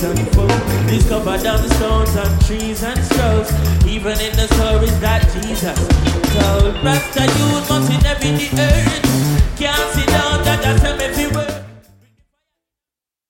beautiful. Discovered on stones and trees and strokes. Even in the stories that Jesus told. Rasta youth must inhabit the earth.